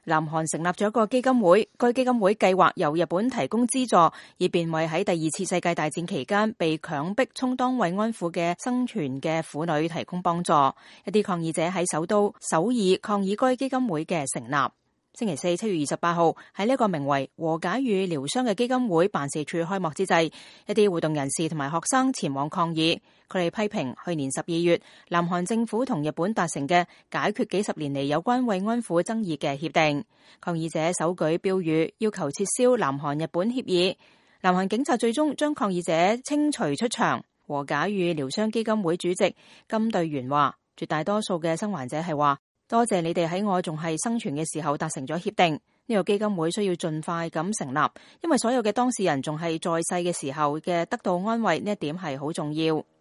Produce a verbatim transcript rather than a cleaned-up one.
南韓成立咗一個基金會，該基金會計劃由日本提供資助，以便為喺第二次世界大戰期間被強迫充當慰安婦嘅生存嘅婦女提供幫助。一啲抗議者喺首都首爾抗議該基金會嘅成立。星期四七月二十八號喺呢一個名為和解與療傷嘅基金會辦事處開幕之際，一啲活動人士同埋學生前往抗議。佢哋批評去年十二月南韓政府同日本達成嘅解決幾十年嚟有關慰安婦爭議嘅協定。抗議者手舉標語要求撤銷南韓日本協議。南韓警察最終將抗議者清除出場。和解與療傷基金會主席金隊元話，絕大多數嘅生還者係話，多謝你哋喺我仲係生存嘅時候達成咗協定。呢個基金會需要盡快咁成立，因為所有嘅當事人仲係在世嘅時候嘅得到安慰，呢一點係好重要。